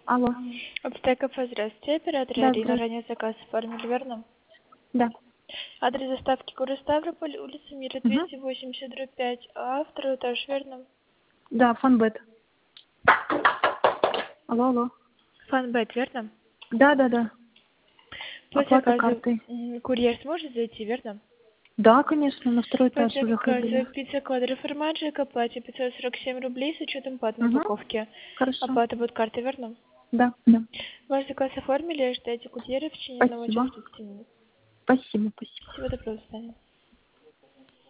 Алло. Обстай кафе, здравствуйте. Оператор Да, Арина. здравствуйте. Ранее заказ оформили, верно? Да. Адрес доставки город Ставрополь, улица Мира, Угу. 280/5А, второй этаж, верно? Да, фанбет. Алло, алло. Фанбет, верно? Да. По Оплата заказу картой. курьер сможет зайти, верно? Да, конечно, на второй По этаж уже ходили. заказу пицца квадро формаджи к оплате 547 рублей с учетом платной Угу. упаковки. Хорошо. Оплата будет картой, верно? Да. Ваш заказ оформили, ждайте курьера в течение 1 Спасибо. часа 30 минут. Спасибо. Всего доброго, до свидания.